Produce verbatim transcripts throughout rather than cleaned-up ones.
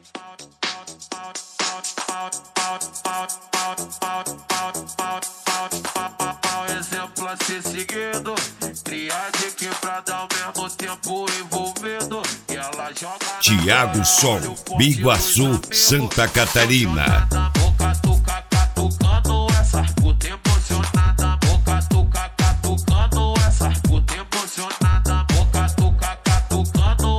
Exemplo a ser seguido, triade quebrada ao mesmo tempo envolvido. E ela joga Thiago Sol, Biguaçu, Santa Catarina. Boca catucando essa puta emocionada. Boca tuca catucando essa puta emocionada. Boca tuca catucando,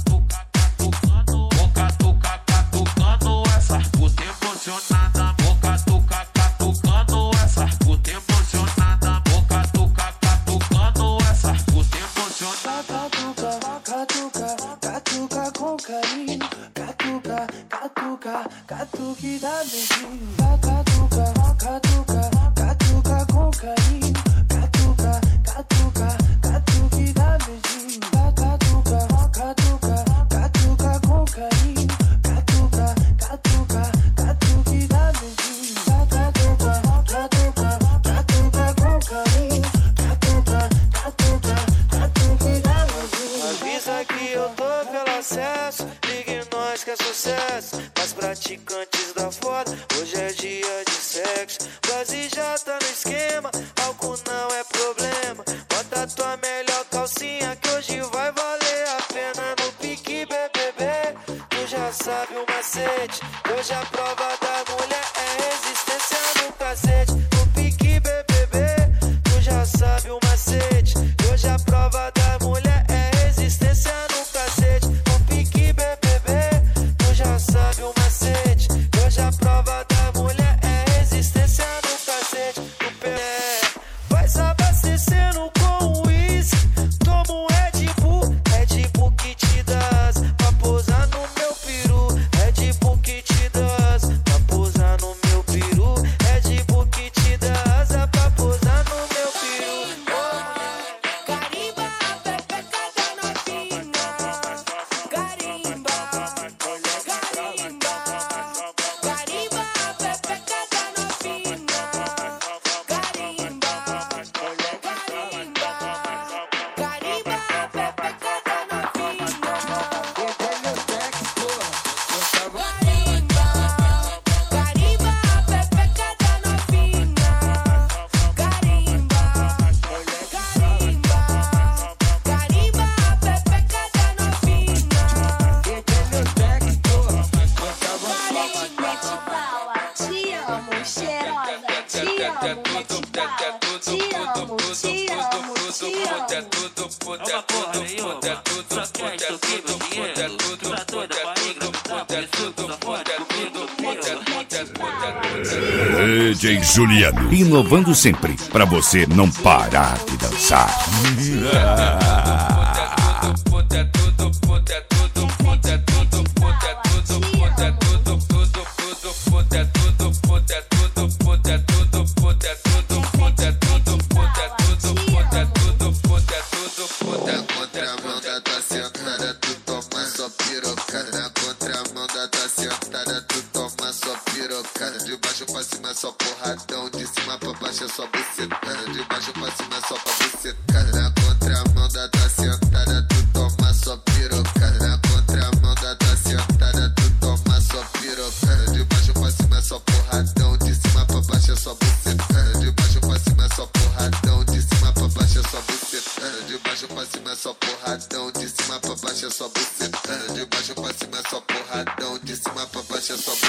boca tuca catucando essa puta emocionada. Boca tuca catucando essa puta emocionada. Boca tuca catucando essa puta emocionada. Catuca, catuca, catuca com carinho. Catuca, catuca, catuque dá beijinho. Catuca, catuca, catuca com carinho. Catuca, catuca, catuque dá beijinho. Catuca, catuca, catuca com carinho. Catuca, catuca, catuque dá beijinho. Catuca, catuca, catuca com carinho. Catuca, catuca, catuque dá beijinho. Avisa que eu tô pelo acesso, ligue nós que é sucesso. Mas praticantes da foda, hoje é dia de sexo. Base já tá no esquema, álcool não é problema. Bota tua melhor calcinha que hoje vai valer a pena. No pique B B B, tu já sabe o macete. Hoje a prova da mulher é resistência no cacete. No pique B B B, tu já sabe o macete. Hoje a prova da mulher é resistência no cacete. No pique B B B, tu já sabe o macete. Hoje a prova da mulher é resistência no cacete. No pé, vai se abastecendo com uísque. Toma um Red Bull, Red Bull que te dás pra posar no meu peru. Red Bull que te dás pra posar no meu peru. Red Bull que te dás é pra posar no meu peru. Carimba a pepeca da novinha. Carimba, carimba, carimba a pepeca da novinha. Carimba, carimba, carimba a pepeca da novinha. Carimba, carimba a pepeca da novinha. Carimba, carimba, carimba a pepeca da novinha. Mete bala, te amo, cheirosa, te amo, mete bala, te amo, te amo, te amo. É uma porra nenhuma, só quer extorquir meu dinheiro. Tu tá doida pra mim, gravidão, por isso tu só fode comigo, D J Juliano, inovando sempre, pra você não parar de dançar. Contramão da tua sentada, tu toma só pirocada. Na contramão da tua sentada, tu toma só pirocada. De baixo pra cima só porradão, de cima pra baixo é só bucetada. De baixo pra cima é só pra bucetada. Na contramão da tua sentada, tu toma só pirocada. Na contramão da tua sentada, tu toma só pirocada. De baixo pra cima é só porradão, de cima pra baixo é só bucetada. De baixo pra cima é só porradão, de cima pra baixo é só bucetada. De baixo pra cima é só porradão, de cima pra baixo é só bucetada. De baixo pra cima é só porradão, de cima pra baixo é só